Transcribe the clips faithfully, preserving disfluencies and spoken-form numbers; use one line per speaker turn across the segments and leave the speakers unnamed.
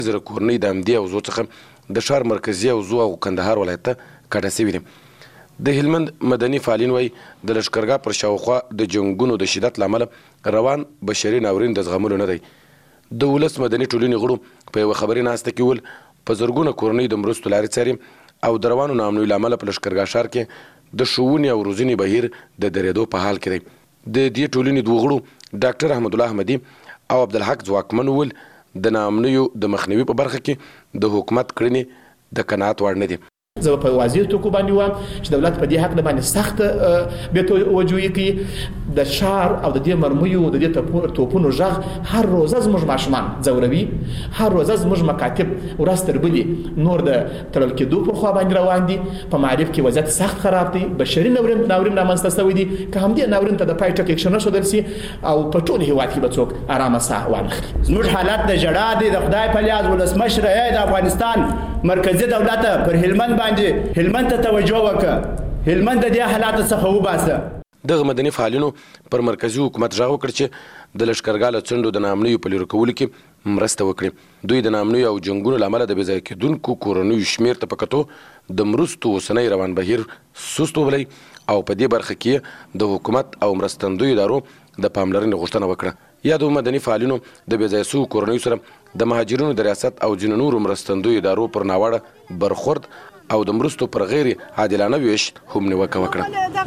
زره کورنۍ د همدې حوزو څخه د ښار مرکزي حوزو او کندهار ولایت ته کډه سوي دي. د هلمند مدني فعالین وایي د لښکرګاه پر شاوخوا د جنګونو د شدت له امله روان بشري ناورین د زغملو نه دی. د ولس مدني ټولنې غړو په یوه خبري ناسته کې وویل په زرګونه کورنۍ د مرستو لارې څاري او د روانو ناامنیو له امله په لښکرګاه ښار کې د ښوونې او روزنې بهیر د درېدو په حال کې دی. د دې ټولنې دوه غړو ډاکټر احمد الله احمدي او عبدالحق ځواکمن وویل د ناامنیو د مخنیوي په برخه کې د حکومت کړنې د قناعت وړ نه دي.
زه په واضح توګه باندې وایم چې دولت په دې حق باندې سخت بې توجهي کوي. د ښار او د دې مرمیو د دې توپونو غږ هر روزه زموږ ماشومان ځوروي، هر روزه زموږ مکاتب ورځ تر بلې نور د تړل کېدو پر خوا باندې روان دي. په معارف کې وضعیت سخت خراب دی، بشري ناورین ناورین رامنځته شوی دی. که همدې ناورین ته د پای ټکی اکشن نښودل سي او په ټول هېواد کې به څوک ارامه ساه وانخلي.
زموږ حالت د ژړا دی. د خدای په لیاز ولسمشر د افغانستان مرکزي دولت پر هلمند باندې هلمند ته توجه وکړه، هلمند د دې حالاتو څخه وباسه.
دغه مدني فعالینو پر مرکزي حکومت غږ وکړ چې د لښکرګاه له څنډو د ناامنیو په لرې کولو کې مرسته وکړي. دوی د ناامنیو او جنګونو له امله د بې ځایه کېدونکو کورنیو شمېر ته په کتو د مرستو اوسنی روان بهیر سست وبلی او په دې برخه کې د حکومت او مرستندویو ادارو د پاملرنې غوښتنه وکړه. یادو مدني فعالینو د بې ځایه سوو کورنیو سره د مهاجرینو د ریاست او ځینو نورو مرستندویو ادارو پر ناوړه برخورد او د مرستو پر غیر عادلانه ویش هم نیوکه وکړه.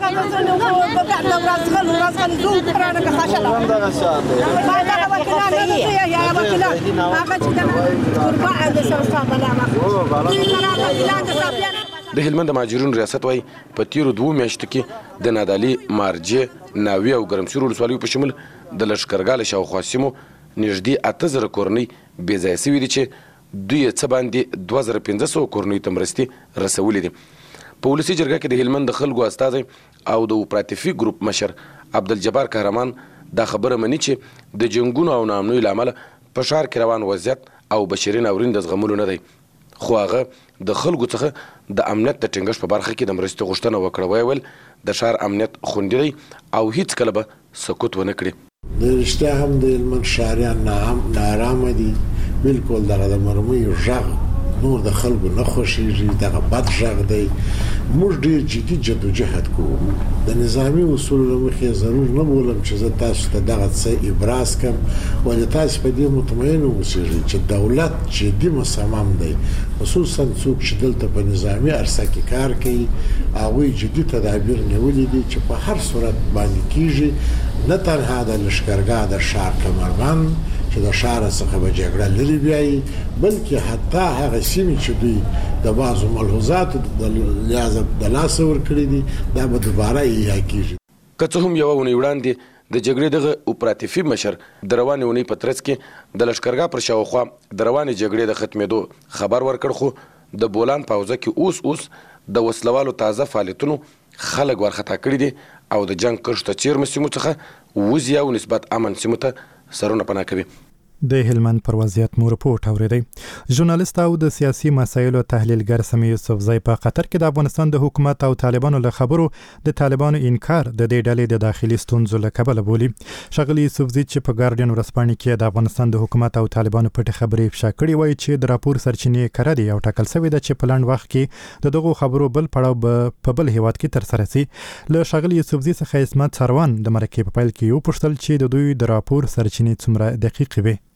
د هلمند د مهاجرینو ریاست وایي په تیرو دوو میاشتو کې د نادعلي، مارجې، ناوې او ګرمسیر ولسوالیو په شمول د لښکرګاه له شاوخوا سیمو نږدې اته زره کورنۍ بې ځایه سوي دي چې دوی یې څه باندې دوه زره پنځه سوه کورنیو ته مرستې رسولې دي. په ولسي جرګه کې د هلمند د خلکو استازی او د اوپراتیفي ګروپ مشر عبدالجبار قهرمان دا خبره مني چې د جنګونو او ناامنیو له امله په ښار کې روان وضعیت او بشري ناورین د زغملو نه دی. خو هغه د خلکو څخه د امنیت د ټینګښت په برخه کې د مرستې غوښتنه وکړه. ویې ویل د ښار امنیت خوندي دی او هیڅکله به سکوت ونه کړي.
د رښتیا هم د هلمند ښاریان ناارامه دي. بالکل دغه د مرمیو غږ نور د خلکو نه خوښېږي، دغه بد غږ دی. موږ ډېر جدي جدوجهد کوو. د نظامي اصولو له مخې ضرور نه بولم چې زه تاسو ته دغه څه ابراز کړم، ولې تاسو په دې مطمئن اوسېږئ چې دولت جدي مصمم دی، خصوصا څوک چې دلته په نظامي عرصه کې کار کوي هغوی جدي تدابیر نیولي دي چې په هر صورت باندې کېږي نه تنها د لښکرګاه د ښار کمربند چې د ښار څخه به جګړه لرې بیایي، بلکې حتی هغه سیمې چې دوی د بعضو ملحوظاتو د لحاظه د لاسه ورکړي دي دا به دوباره احیا کېږي.
که څه هم یوه اونۍ وړاندې د جګړې دغه اوپراتیفي مشر د روانې اونۍ په ترڅ کې د لښکرګاه پر شاوخوا د روانې جګړې د ختمېدو خبر ورکړ، خو د بولان په حوزه کې اوس اوس د وسلوالو تازه فعالیتونو خلک ورخطا کړي دي او د جنګ کرښو ته څیرمه سیمو څخه وځي او نسبت امن سیمو ته سرونه پناه کوي.
د هلمند پر وضعیت مو رپورټ اوریدی. ژورنالیست او د سیاسي مسایلو تحلیلګر سمیع یوسفزی په قطر کې د افغانستان د حکومت او طالبانو له خبرو د طالبانو انکار د دې ډلې د داخلي ستونزو له کبله بولي. ښاغلي یوسفزي چې په ګارډین ورځپاڼې کې د افغانستان د حکومت او طالبانو پټې خبرې افشا کړې وایي چې د راپور سرچینې کره دي او ټاکل شوې ده چې په لنډ وخت کې د دغو خبرو بل پړاو په بل هیواد کې ترسره شي. له ښاغلي یوسفزي څخه عصمت سروان د مرکې په پیل کې وپوښتل چې د دوی د راپور سرچینې څومره دقیقې وي.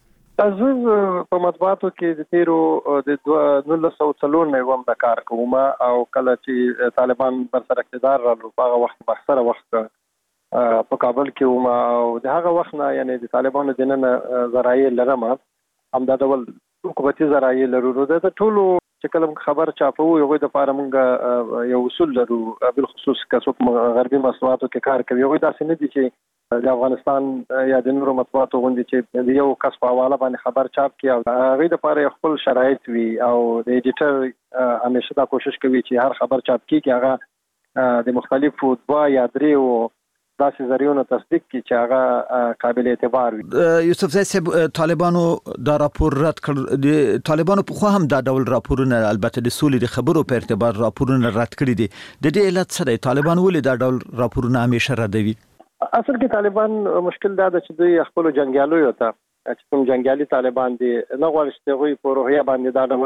زه په مطبوعاتو کې د تیرو د نولس سوه څلور نه وم د کار کوم او کله چې طالبان پر سر اقتدار رالو په هغه وخت اکثره وخت په کابل کې وم او د هغه وخت نه یعنی د طالبانو د نن ذرایع لرم همدا ډول حکومتي ذرایع لرو. د ټولو چې کله خبر چاپو یو د لپاره موږ یو اصول لرو، بالخصوص که څوک غربي مطبوعاتو کې کار کوي هغوی داسې نه دي چې د افغانستان یا د نورو مطبوعاتو غوندې چې د یو کس په حواله باندې خبر چاپ کړي او هغوی دپاره یو خپل شرایط وي او د ایډیټر همیشه دا کوشش کوي چې هر خبر چاپ کړي چې هغه د مختلفو دوه یا درې داسې ذریعونو تصدیق کړي چې هغه قابل اعتبار وي.
یوسفزی صاحب طالبانو دا راپور رد کړ، د طالبانو په خوا هم دا ډول راپورونه البته د سولې د خبرو په ارتباط راپورونه رد کړي دي. د دې علت څه دی؟ طالبان ولې دا ډول راپورونه همیشه ردوي؟
اصل کې طالبان مشکل دا ده چې دوی خپل جنګیالیو ته چې کوم جنگیالي طالبان دي نه غواړي چې هغوی په روحیه باندې دا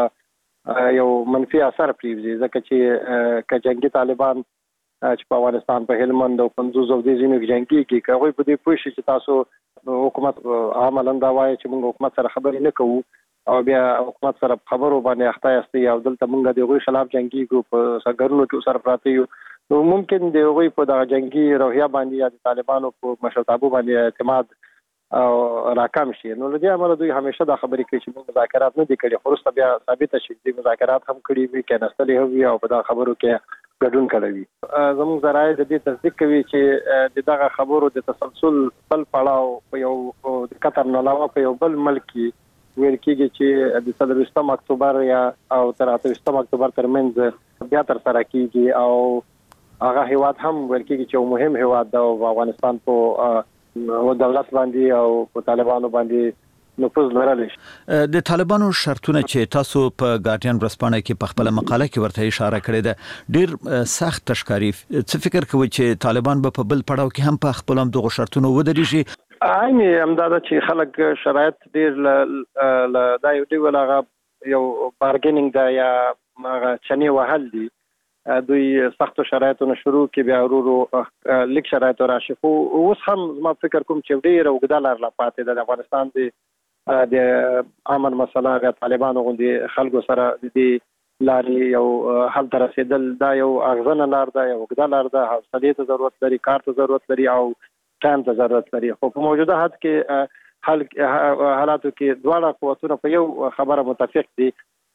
ډول یو منفي اثر پرېږدي، ځکه چې که جنگي طالبان چې په افغانستان په هلمند او کندوز او دې ځینو کې جنګي کې که هغوی په دې پوه شي چې تاسو حکومت عملاً دا وایي چې موږ حکومت سره خبرې نه کوو او بیا حکومت سره خبرو باندې اخته یاستئ او دلته موږ د هغوی خلاف جنګېږو په سرګرونو کې سره پراته یو، نو ممکن د هغوی په دغه جنګي روحیه باندې یا د طالبانو په مشرتابه باندې اعتماد او راکم شي. نو له دې امله دوی همیشه دا خبرې کوي چې موږ مذاکرات نه دي کړي، خو وروسته بیا ثابته شي چې مذاکرات هم کړي وي، کېناستلي هم وي او په دغه خبرو کې ګډون کړی وي. زموږ ذرایع د دې تصدیق کوي چې د دغه خبرو د تسلسل بل پړاو په یو د قطر نه علاوه په یو بل ملک کې ویل کېږي چې د څلوېښتم اکتوبر یا او تر اته ویشتم اکتوبر ترمنځ بیا تر سره کېږي او هغه هیواد هم ویل کېږي چې یو مهم هیواد دی او افغانستان په او دولت باندې او په طالبانو باندې نفوذ لرلی شي.
د طالبانو شرطونه چې تاسو په ګارډین ورځپاڼه کې په خپل مقاله کې ورته اشاره کړې ده ډیر سخت تشکاری، څه فکر کوي چې طالبان به په بل پړاو کې هم په خپل هم دغه شرطونو ودرېږي؟
عین همدا چې خلک شرایط ډیر ل دا یو دی ولغه یو بارګینینګ دا یا چنې وهل دي، دوی سختو شرایطونو شروع کې بیا ورو لیک شرایط راشي، خو اوس هم ما فکر کوم چې ډېره اوږده لار لا پاتې ده. د افغانستان د د امن مسله د طالبانو غوندې خلکو سره د دې لارې یو حل ته رسېدل دا یو اغزنه لار ده، یو اوږده لار ده، حوصلې ته ضرورت لري، کار ته ضرورت لري او ټایم ته ضرورت لري. خو په موجوده حد کې حل حالاتو کې دواړه قوتونه په یو خبره متفق دي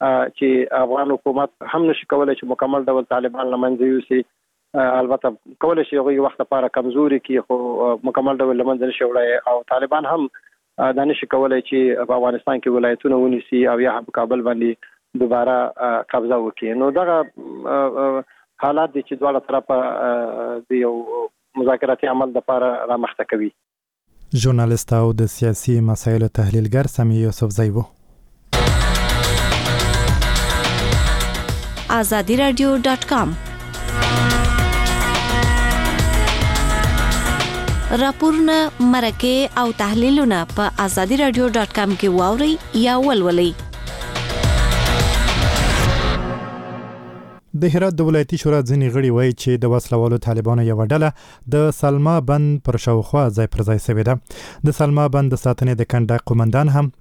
چې افغان حکومت هم نشي کولای چې مکمل ډول طالبان له منځه یوسي، البته کولای شي هغوی وخت لپاره کمزوري کړي خو مکمل ډول له منځه نشي وړی، او طالبان هم دا نشي کولای چې په افغانستان کې ولایتونه ونیسي او یا په کابل باندې دوباره قبضه وکړي. نو دغه حالات دي چې دواړه طرفه د یو مذاکراتي عمل لپاره رامخته کوي.
ژورنالیست او د سیاسي مسایلو تحلیلګر سمیع یوسفزی و.
آزادی رادیو ډاټ کام راپورونه مرکه او تحلیلونه په آزادی رادیو ډاټ کام کې واوري یا ولولئ.
د هرات د ولایتي شورا ځینې غړي وایي چې د وسلوالو طالبانو یو ډله د سلما بند پر شاوخوا ځای پر ځای شوې ده. د سلما بند د ساتنې د کنډک قومندان هم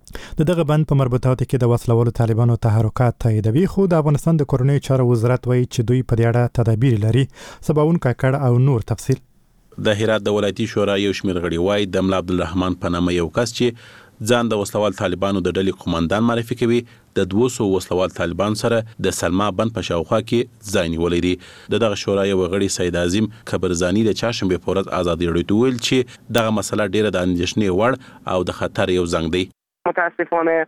د دغه بند په مربوطاتو کې د وسلوالو طالبانو تحرکات تاییدوي، خو د افغانستان د کورنیو چارو وزارت وایي چې دوی په دې اړه تدابیر لري. سباون کاکړ او نور تفصیل.
د هرات د ولایتي شورا یو شمېر غړي وایي د ملا عبدالرحمن په نامه یو کس چې ځان د وسلوال طالبانو د ډلې قومندان معرفي کوي د دوه سوه وسلوال طالبان سره د سلما بند په شاوخوا کې ځای نیولی دی. د دغه شورا یو غړي سید عظیم کبرزانی د چهارشنبې په ورځ ازادي راډیو ته ویل چې دغه مسله ډیره د اندېښنې وړ او د خطر یو زنګ دی.
متاسفانه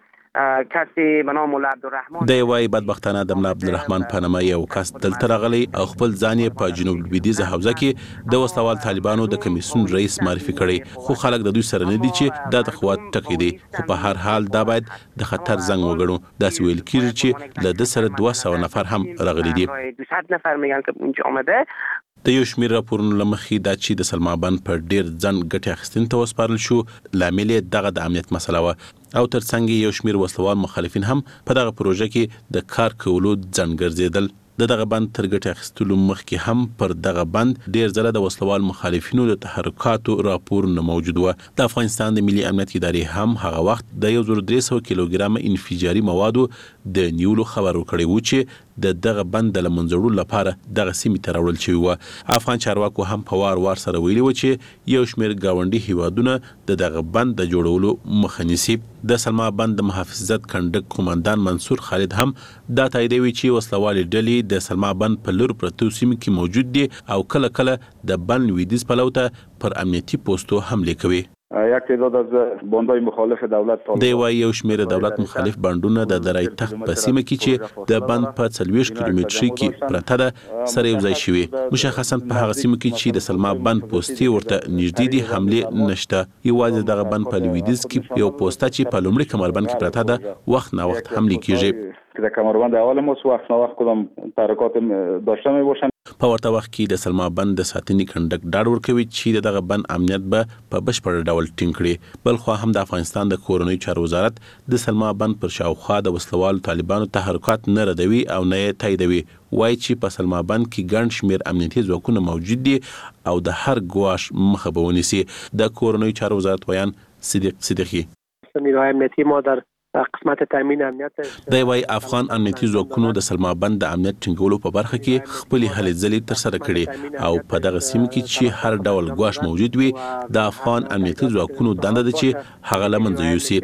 کسی به نام مولا عبدالرحمن
دی وایي بدبختانه د مولا عبدالرحمن په نامه یو کس دلته راغلی او خپل ځان یې په جنوب لویدیځه حوزه کې د وسلوال طالبانو د کمیسیون رئیس معرفي کړی، خو خلک د دوی سره نه دي چې دا د قوت ټکی دی، خو په هر حال دا باید د خطر زنګ وګڼو. داسې ویل کېږي چې له ده سره دوه سوه نفر هم راغلي دي.
دویست نفر میگن که اونجا آمده.
د یو شمېر راپورونو له مخې دا چې د سلما بند په ډېر ځنډ ګټې اخیستنې ته وسپارل شو، لامل یې دغه د امنیت مسله وه او ترڅنګ یو شمېر وسلوال مخالفین هم په دغه پروژه کې د کار کولو ځنډ ګرځېدل. د دغه بند تر ګټې اخیستلو مخکې هم پر دغه بند ډېر ځله د وسلوال مخالفینو د تحرکاتو راپورونه موجود وه. د افغانستان د ملي امنیت ادارې هم هغه وخت د یو زر درې سوه کیلوګرامه انفجاري موادو د نیولو خبر ورکړی و چې د دغه بند د له منځه وړلو لپاره دغه سیمې ته راوړل شوي وه. افغان چارواکو هم په وار وار سره ویلي و چې یو شمېر ګاونډي هیوادونه د دغه بند د جوړولو مخه نیسي. د سلما بند د محافظت کنډک قومندان منصور خالد هم دا تاییدوي چې وسلوالې ډلې د سلما بند په لور پرتو سیمو کې موجود دي او کله کله د بند لویدیځ پلو ته پر امنیتي پوستو حمله کوي.
یک تعداد از باندهای مخالف دولت
دی وایي یو شمېر دولت مخالف بانډونه د درای تخت په سیمه کې چې د بند په څلوېښت کیلومتري کې پرته ده سره یو ځای شوي. مشخصا په هغه سیمه کې چې د سلما بند پوستې ورته نږدې دي حملې نشته. یوازې دغه بند په لویدیځ کې یو پوسته چې په لومړي کمربند کې پرته ده وخت نا وخت حملې کیږي.
که در کمربند اول ما وقت نا وقت کدام تحرکات داشته می باشند.
په ورته وخت کې د سلما بند د ساتنې کنډک ډاډ ورکوي چې دغه بند امنیت به په بشپړ ډول ټینګ کړي. بل خو هم د افغانستان د کورنیو چارو وزارت د سلما بند پر شاوخوا د وسلوالو طالبانو تحرکات نه ردوي او نه یې تاییدوي. وایي چې په سلما بند کې ګڼ شمېر امنیتي ځواکونه موجود دي او د هر ګواښ مخه به ونیسي. د کورنیو چارو وزارت ویان صدیق صدیقی
نیروهای امنیتی ما در قسمت تامین امنیت
دی وای افغان امنیتي ځواکونو د سلما بند د امنیت ټینګولو په برخه کې خپل هلې ځلې تر سره کړي او په دغه سیمه کې چې هر ډول ګواښ موجود وي د افغان امنیتي ځواکونو دنده ده چې هغه له منځه یوسي.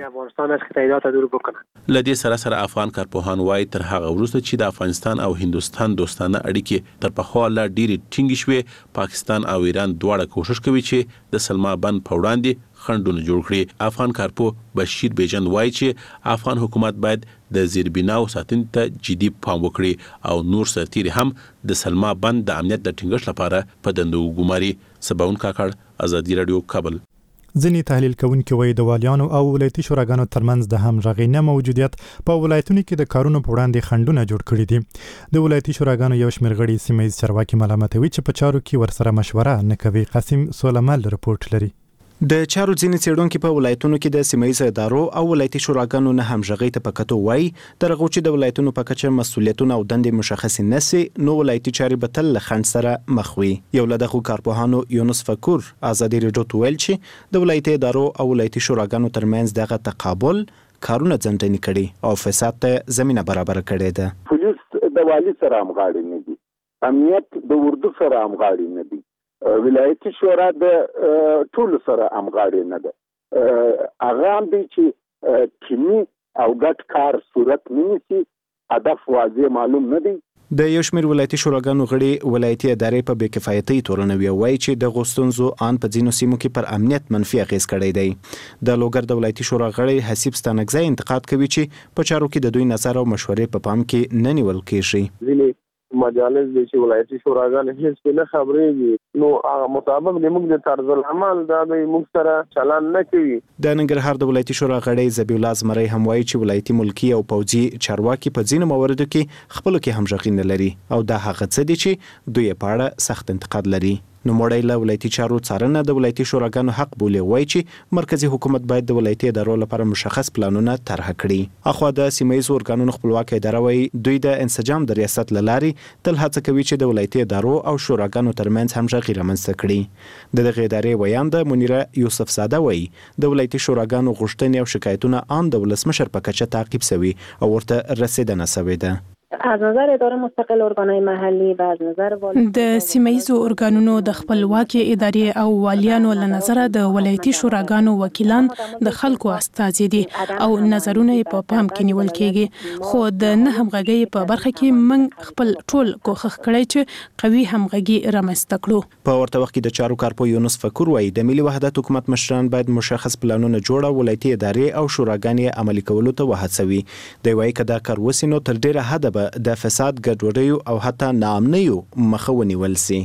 له دې سره سره افغان کارپوهان وایي تر هغه وروسته چې د افغانستان او هندوستان دوستانه اړیکې تر پخوا لا ډېرې ټینګې شوې، پاکستان او ایران دواړه کوشش کوي چې د سلما بند په وړاندې خنډونه جوړ کړي. افغان کارپو بشیر بیجند وایي چې افغان حکومت باید د زیربناو ساتنې ته جدي پام وکړي او نور سرتیري هم د سلما بند د امنیت د ټینګښت لپاره په دندو وګماري. سباون کاکړ، ازادي رادیو، کابل.
ځینې تحلیل کوونکي وایي د والیانو او ولایتي شوراګانو ترمنځ د همغږۍ نه موجودیت په ولایتونو کې د کارونو په وړاندې خنډونه جوړ کړي دي. د ولایتي شوراګانو یو شمېر غړي سیمه ییز چارواکي ملامتوي چې په چارو کې ورسره مشوره نه کوي. قاسم سولمل رپورټ لري.
د چارو ځینې څېړونکي په ولایتونو کې د سیمه ییزو ادارو او ولایتي شوراګانو نه همغږۍ ته په کتو وایي د هغو چې د ولایتونو په کچه مسؤلیتونه او دندې مشخصې نه سي نو ولایتي چارې به تل له خنډ سره مخ وي. یو له دغو کارپوهانو یونس فکور ازادي راډیو ته ویل چې د ولایتي ادارو او ولایتي شوراګانو ترمنځ دغه تقابل کارونه ځنډني کړي او فساد ته زمینه برابر کړې ده.
پولیس د والی سره همغاړي نه دي، امنیت د اردو سره همغاړي نه دي، ولایتي شورا د ټول سره همغاړي نه ده. هغه هم دی چې ټیمي او ګډ کار صورت نه نیسي، هدف واضح معلوم نه دی.
د یو شمېر ولایتي شوراګانو غړي ولایتي ادارې په بې کفایتۍ تورنوي او وایي چې د غوښتنځو ان په ځینو سیمو کې پر امنیت منفي اغېز کړی دی. د لوګر د ولایتي شورا غړي حسیب ستانکزی انتقاد کوي چې په چارو کې د دوی نظر او مشورې په پام کې نه نیول کېږي.
مجالس دي چې ولایتي شوراګان هیڅ په نه خبرېږي نو هغه مطابق د موږ د طرز العمل دا د موږ سره چلن نه کوي.
د ننګرهار د ولایتي شورا غړی ذبیح الله زمری هم وایي چې ولایتي ملکی او پوځي چارواکي په ځینو مواردو کې خپلو کې همغږي نه لري او دا هغه څه دي چې دوی په اړه سخت انتقاد لري. نو موړی له ولایتي چارو څارنه د ولایتي شوراګانو حق بولي. وایي چې مرکزی حکومت باید د ولایتي ادارو لپاره مشخص پلانونه طرح کړي. اخوا د سیمه ییزو ارګانونو خپلواک اداره وایي دوی د انسجام د ریاست له لارې تل هڅه کوي چې د ولایتي ادارو او شوراګانو ترمنځ همغږي رامنځته کړي. د دغه ادارې ویان د منیره یوسف زاده وایي د ولایتي شوراګانو غوښتنې او شکایتونه ان د ولسمشر په کچه تعقیب شوي او ورته رسیدنه شوې ده.
از نظر اداره مستقل ارګانهای محلي و از نظر
د سیمه‌ایزو ارګانونو د خپلواکي ادارې او والیانو له نظره د ولایتي شوراګانو وکیلان د خلکو استازي دي او نظرونه په پام کې نیول کېږي. خو د نه همغږۍ په برخه کې موږ خپل ټول کوښښ کړی چې قوي همغږي رامنځته کړو.
په ورته وخت کې د چارو کارپو یونس فکور وایي د ملي وحدت حکومت مشران باید مشخص پلانونه جوړ او ولایتي ادارې او شوراګانې عملي کولو ته وهڅوي. دی وایي که دا کار وسي نو تر ډیره حده د فساد ګډوډیو او حتی ناامنیو مخه ونیول سي.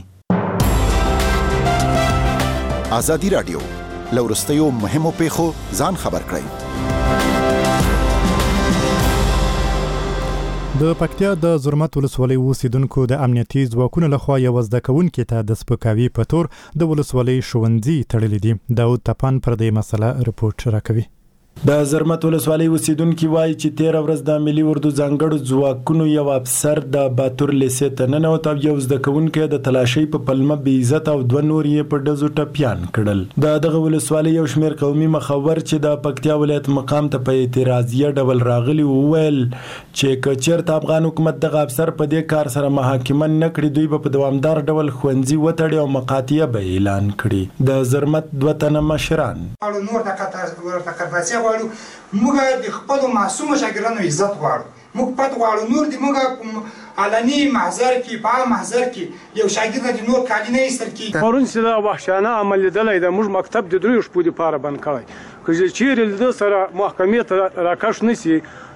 ازادي رادیو لورستیو مهمو پیښو ځان خبر کړئ.
د پکتیا د زرمت ولسوالۍ اوسیدونکو د امنیتي ځواکونو لخوا یو زده کوونکي ته د سپکاوي په تور د ولسوالۍ ښوونځي تړلي دي. داود تپان پر دې مسله رپورټ راکوي.
د زرمت ولسوالۍ اوسیدونکي وایي چې تیر ورځ د ملي اردو ځانګړو ځواکونو یو افسر د باتور لیسې ته ننوت او یو زده کوونکی د تلاشۍ په پلمه بې عزت او دوه نور یې په ډزو ټپیان کړل. د دغه ولسوالۍ یو شمېر قومي مخور چې د پکتیا ولایت مقام ته په اعتراضیه ډول راغلي وویل چې که چېرته افغان حکومت دغه افسر په دې کار سره محاکمه نه کړي دوی به په دوامدار ډول ښوونځي وتړي او مقاطعه به اعلان کړي. د زرمت دوه تنه مشران
غواړو موږ د خپل معصوم شاګردانو عزت غواړو، موږ پات غواړو نور د موږ علني محضر کې په محضر کې یو شاګرد د نور کالي نه ایستل کیږي.
پرون چې دا وحشانه عمل لیدلی د موږ مکتب د دریو شپو لپاره بند کړی. که چیرې د سره محکمې ته راکش نشي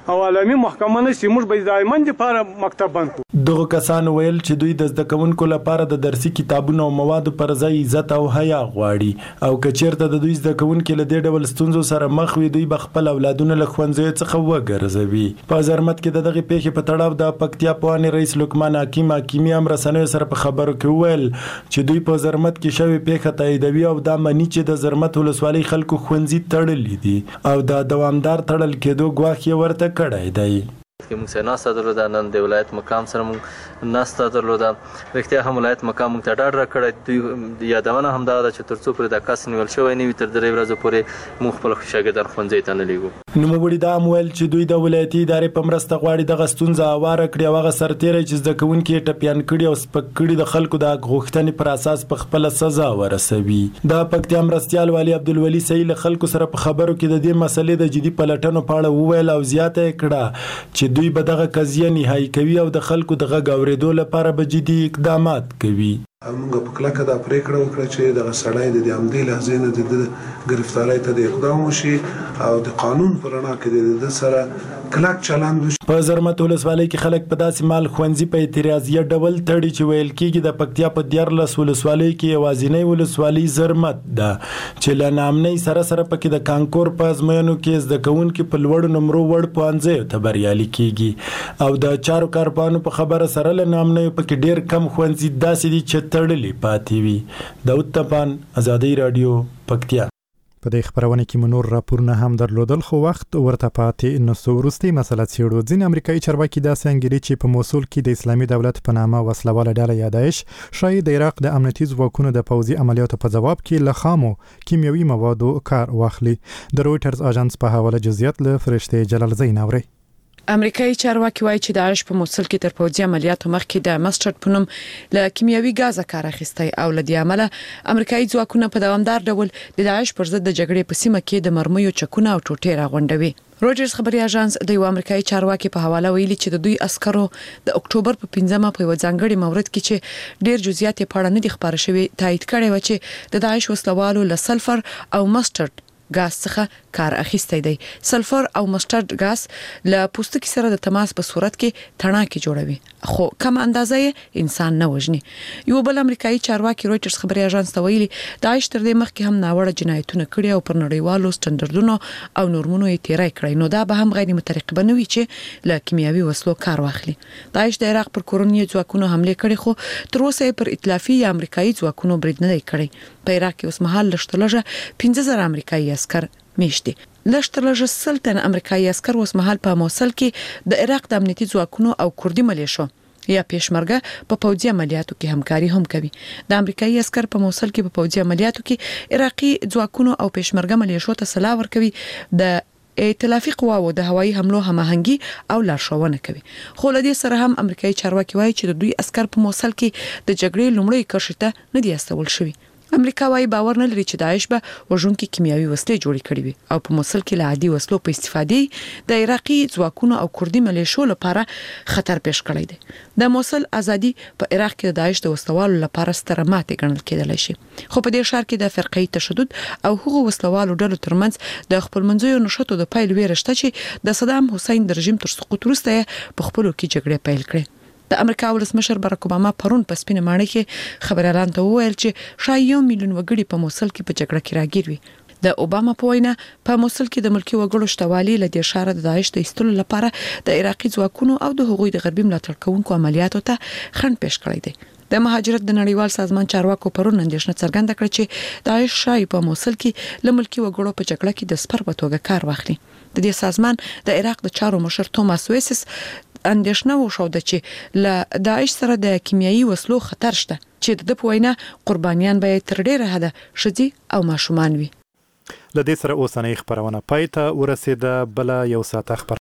او عالمي محکمه نشي موږ به دایمن لپاره مکتب بند کړو.
دغه کسان ویل چې دوی د زده کوونکو لپاره د درسي کتابونو او موادو پر ځای عزت او حیا غواړي او که چیرته د دوی زده کوونکي له دې ډول ستونزو سره مخ وي دوی به خپل اولادونه له ښوونځیو څخه وګرځوي. په زرمت کې د دغه پیښې په تړاو د پکتیا پوهنې رئیس لقمان حکیم حکیمي هم رسنیو سره په خبرو کې وویل چې دوی په زرمت کې شوې پیښه تاییدوي او دا مني چې د زرمت ولسوالۍ خلکو ښوونځي تړلي دي او دا دوامدار تړل کېدو ګواښ یې ورته کړی دی.
که موږ سره ناسته درلوده نن د ولایت مقام سره موږ ناسته درلوده رښتیا هم ولایت مقام موږ ته ډاډ راکړی. دوی یادونه همدا ده چې تر څو پورې دا کس نیول شوی نه وي تر درې ورځو پورې موږ خپل شاګردان ښوونځي ته نه لیږو.
نوموړي دا هم ویل چې دوی د ولایتي ادارې په مرسته غواړي دغه ستونزه هواره کړي او هغه سرتیری چې زده کوونکي یې ټپیان کړي او سپک کړي د خلکو د غوښتنې پر اساس په خپله سزا ورسوي. د پکتیا مرستیال والي عبدالولي سعید له خلکو سره په خبرو کې د دې مسلې د جدي پلټنو په اړه وویل او زیاته یې کړه چې دوی به دغه قضیه نهایي کوي او د خلکو د غږ اورېدو لپاره به جدي اقدامات کوي.
موږ په کلکه دا پریکړه وکړه چې دغه سړی د همدې لحظې نه د ګرفتارۍ ته د اقدام وشي او د قانون په رڼا کې د سره کلک چلند وشي.
په زرمت ولسوالۍ کې خلک په داسې مال ښوونځي په اعتراضیه ډول تړي چې ویل کېږي د پکتیا په دیارلس ولسوالۍ کې یوازینۍ ولسوالۍ زرمت ده چې له نامنۍ سره سره پکې د کانکور په ازموینو کې زده کوونکي په لوړو نمرو وړ پوهنځیو ته بریالي کېږي او د چارو کارپانو په خبره سره له نامنیو پکې ډېر کم ښوونځي داسې دي چې تړلي پاتې وي. داود تپان ازادي رادیو پکتیا.
په دې خبرونه کې منور راپورونه هم درلودل خو وخت ورته پاتې نو سو وروستۍ مسله څېړو. ځینې امریکایي چارواکي داسې انګیري چې په موصل کې د اسلامي دولت په نامه وسلواله ډله یا داعش ښایي د عراق د امنیتي ځواکونو د پوځي عملیاتو په ځواب کې له خامو کیمیاوي موادو کار واخلي. د رویټرز اژانس په حواله جزئیات له فرشته جلال زین اوري.
امریکایي چارواکي وایي چې داعش په موصل کې تر پوځي عملیاتو مخکې د مسترد په نوم له کیمیاوي غاز کار اخیستی او له دې عمله امریکایي ځواکونه په دوامدار ډول د داعش پر ضد د جګړې په سیمه کې د مرمیو چکونه او ټوټې راغونډوي. روجرز خبري اژانس د یو امریکایي چارواکي په حواله ویلي چې د دوی عسکرو د اکتوبر په پنځمه په یو ځانګړي مورد کې چې ډیر جزئیات په اړه نه دي خبره شوی تایید کړي و چې د داعش وسلوالو له سلفر او مسترد غاز څخه کار اخیستی دی. سلفر او مسترد غاز له پوستکي سره د تماس په صورت کې تڼاکې جوړوي خو کم اندازه انسان نه وژني. یو بل امریکایي چارواکي رویټرز خبري اژانس ته ویلي داعش تر دې مخکې هم ناوړه جنایتونه کړي او پر نړیوالو سټنډردونو او نورمونو یې تیری کړی نو دا به هم غیر مترقبه نه وي چې له کیمیاوي وسلو کار واخلي. داعش د عراق پر کورنۍ ځواکونو حمله کړې خو تر اوسه پر ائتلافي یا امریکایي ځواکونو برید نه دی کړی. په عراق کې اوس مهال لشتلجه پنځه زره امریکایي عسكر میشتي. لشتلجه سلطن امریکایي عسكر اوس مهال په موصل کې د عراق د امنیتي ځواکونو او کردي ملیشو یا پېشمرګه په پوځي عملیاتو کې همکاري هم کوي. د امریکایي عسكر په موصل کې په پوځي عملیاتو کې عراقي ځواکونو او پېشمرګه ملیشو ته سلاح ورکوي. د ائتلافي قواو د هوایي حملو هماهنګي او لارښوونه کوي. خو له دې سره هم امریکایي چارواکي وایي چې د دوی عسكر په موصل کې د جګړې لومړی کرښې ته نه دي استول شوي. امریکا وايي باور نه لري چې داعش به وژونکي کیمیاوي وسلې جوړې کړې وي او په موصل کې له عادي وسلو په استفادې د عراقي ځواکونو او کردي ملیشو لپاره خطر پیښ کړی دی. د موصل ازادي په عراق کې د داعش د وسلوالو لپاره ستره ماتې ګڼل کېدلی شي. خو په دې ښار کې د فرقه‌ای تشدد او هغو وسلوالو ډلو ترمنځ د خپلمنځیو نښتو د پیل ویره شته چې د صدام حسین د رژیم تر سقوط وروسته په خپلو کې جګړې پیل کړې. د امریکا ولسمشر باراک اوباما پرون په سپینه ماڼۍ کې خبريالان ته وویل چې شاید یو میلیون وګړي په موصل کې په جګړه کې راګیر وي. د اوباما په وینا په موصل کې د ملکی وګړو شتوالي له دې ښار د داعش د ایستلو لپاره د عراقي ځواکونو او د هغوی د غربي ملاتړ کوونکو عملیاتو ته خنډ پیښ کړی دی. د مهاجرت د نړیوال سازمان چارواکو پرون اندېښنه څرګنده کړه چې داعش شاید په موصل کې له ملکی وګړو په جګړه کې د سپر په توګه کار واخلي. د دې سازمان د عراق د چارو مشر توماس ویسس اندېښنه وښوده چې له داعش سره د کیمیاوي وسلو خطر شته چې د پوینا قربانیان به تر ډیره حده شدي او ماشومان وي.
له دې سره اوسنۍ خبرونه پای ته ورسېده. بل یو ساعت خبر